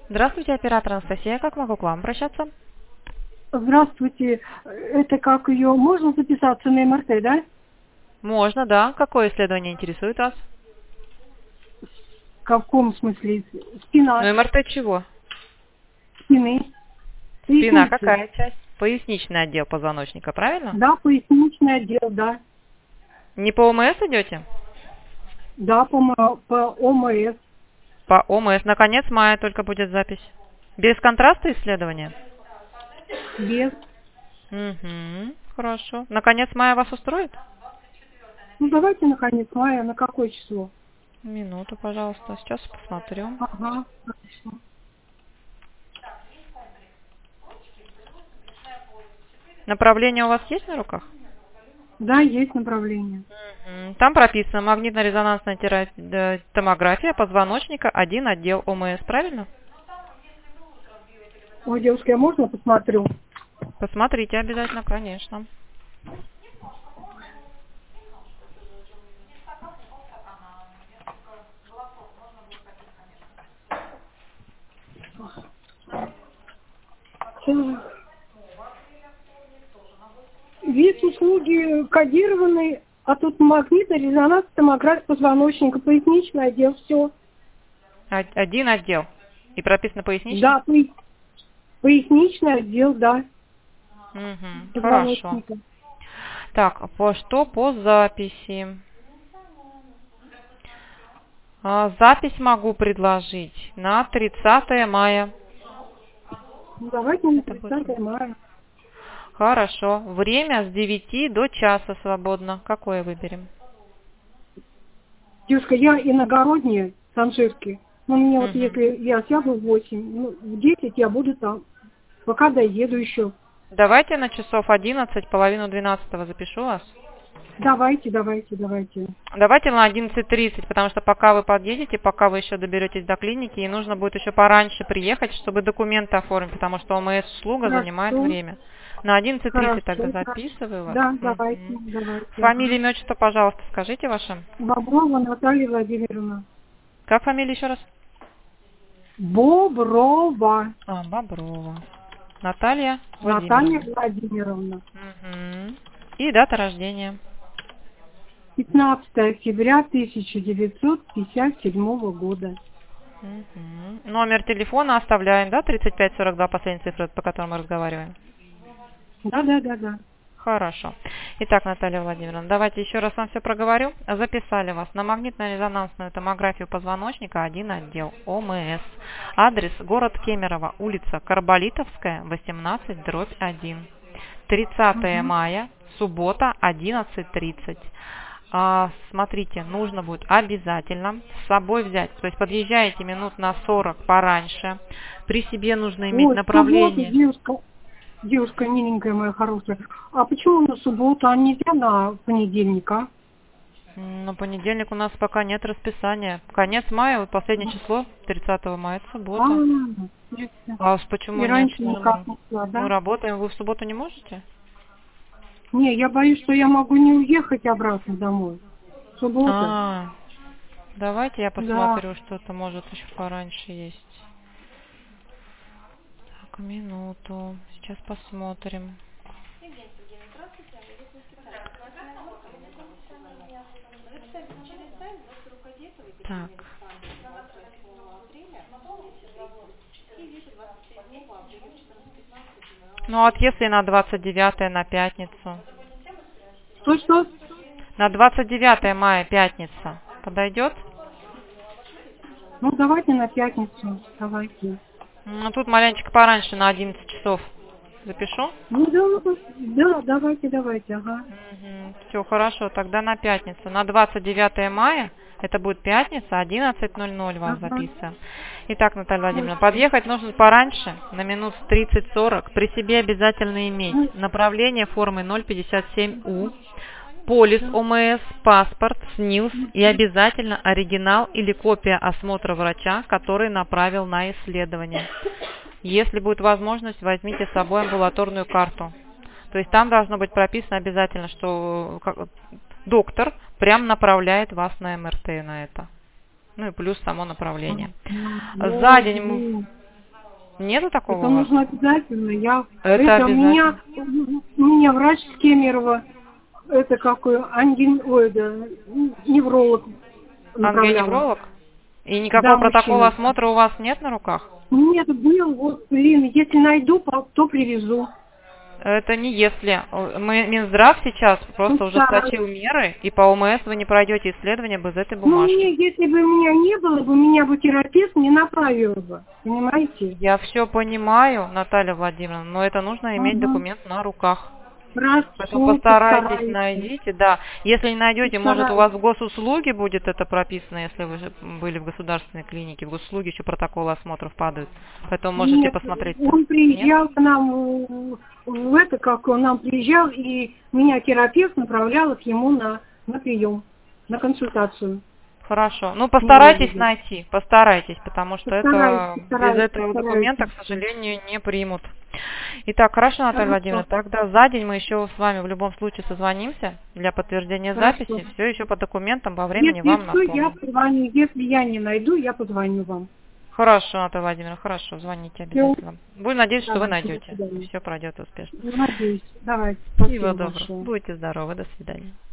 Здравствуйте, оператор Анастасия. Как могу к вам обращаться? Здравствуйте. Это как ее? Можно записаться на МРТ, да? Можно, да. Какое исследование интересует вас? В каком смысле? Спина, Ну, МРТ чего? спины, Спина поясницы. какая часть? Поясничный отдел позвоночника, правильно? Да, поясничный отдел, да. Не по ОМС идете? Да, по ОМС. По ОМС. На конец мая только будет запись. Без контраста исследования? Без. Угу, хорошо. На конец мая вас устроит? Ну, давайте на конец мая. На какое число? Минуту, пожалуйста. Сейчас посмотрю. Ага, хорошо. Направление у вас есть на руках? Да, есть направление. Там прописано магнитно-резонансная томография позвоночника, 1 отдел ОМС, правильно? Ой, девушка, я можно посмотрю? Посмотрите обязательно, конечно. Вид услуги кодированный, а тут магнитно-резонансная томография позвоночника, поясничный отдел, все. 1 отдел. И прописано поясничный? Да, поясничный отдел, да, Угу, хорошо. позвоночника. Так, что по записи? Запись могу предложить на 30 мая. Ну, давайте на Это будет. 30 мая. Хорошо. Время с 9 до часа свободно. Какое выберем? Девушка, я иногородняя, Санжирский. Ну, мне вот Угу. если я сяду в 8, ну, в 10 я буду там, пока доеду еще. Давайте на часов 11, половину 12 запишу вас. Давайте. Давайте на 11:30, потому что пока вы подъедете, пока вы еще доберетесь до клиники, и нужно будет еще пораньше приехать, чтобы документы оформить, потому что ОМС-услуга занимает Хорошо, время. На 11:30 тогда хорошо. записываю вас. Да, Мгм. давайте. Фамилия, Ага. имя, отчество, пожалуйста, скажите ваше. Боброва Наталья Владимировна. Как фамилия еще раз? Боброва Боброва. Наталья Наталья Владимировна. Владимировна. Мгм. И дата рождения. 15 октября 1957 года. Мгм. Номер телефона оставляем, да, 3542, последняя цифра, по которой мы разговариваем. Да. Хорошо. Итак, Наталья Владимировна, давайте еще раз вам все проговорю. Записали вас на магнитно-резонансную томографию позвоночника, 1 отдел, ОМС. Адрес город Кемерово, улица Карболитовская, 18/1. 30 Угу. мая, суббота, 11:30. Смотрите, нужно будет обязательно с собой взять, то есть подъезжаете минут на 40 пораньше. При себе нужно иметь Ой, в субботу, направление. девушка миленькая моя хорошая. А почему на субботу, а нельзя на понедельник, а? На понедельник у нас пока нет расписания. Конец мая, вот последнее число, 30 мая, это А, суббота. ясно. А уж И почему нет? раньше никак не шла, Мы да? работаем, вы в субботу не можете? Не, я боюсь, что я могу не уехать обратно домой. Суббота. А, давайте я Да. посмотрю, что-то может еще пораньше есть. Так, минуту. Сейчас посмотрим. Так. Ну, от если на 29 на пятницу. Что? На 29 мая пятница. Подойдет? Ну, давайте на пятницу. Давайте. Ну, тут маленечко пораньше, на 11 часов. Запишу? Ну, да, давайте, ага. Все, хорошо, тогда на пятницу. На 29 мая, это будет пятница, 11:00 вас Ага. записываем. Итак, Наталья Владимировна, Хорошо. подъехать нужно пораньше, на минут 30-40. При себе обязательно иметь направление формы 057У, полис ОМС, паспорт, СНИЛС и обязательно оригинал или копия осмотра врача, который направил на исследование. Если будет возможность, возьмите с собой амбулаторную карту. То есть там должно быть прописано обязательно, что доктор прям направляет вас на МРТ на это. Ну и плюс само направление. За день Нету такого Это у вас? нужно обязательно. Это У меня врач с Кемерово, это какой, невролог направляла. Ангионевролог? И никакого Да, протокола мужчина. осмотра у вас нет на руках? Нет, был, вот, блин, если найду, то привезу. Это не если. Минздрав сейчас просто Постараюсь. ужесточил меры, и по ОМС вы не пройдете исследование без этой Ну, бумажки. если бы меня не было, меня бы терапевт не направил бы. Понимаете? Я все понимаю, Наталья Владимировна, но это нужно иметь Ага. документ на руках. Хорошо, Поэтому постарайтесь, постараюсь. найдите, да. Если не найдете, может у Постараюсь. вас в госуслуге будет это прописано, если вы же были в государственной клинике. В госуслуге еще протоколы осмотров падают. Поэтому можете Нет, посмотреть. он приезжал к нам в это, как он нам приезжал, и меня терапевт направлял к ему на прием, на консультацию. Хорошо. Ну, постарайтесь найти, постарайтесь, потому что Постараюсь, без этого документа, к сожалению, не примут. Итак, хорошо, Наталья Владимировна, тогда за день мы еще с вами в любом случае созвонимся для подтверждения записи. Все еще по документам по времени Если вам что, напомню. я позвоню. Если я не найду, я позвоню вам. Хорошо, Наталья Владимировна, хорошо, звоните обязательно. Будем надеяться, что вы Давайте, найдете. до свидания. Все пройдет успешно. Надеюсь. Давайте. Всего Спасибо доброго. большое. Будьте здоровы. До свидания.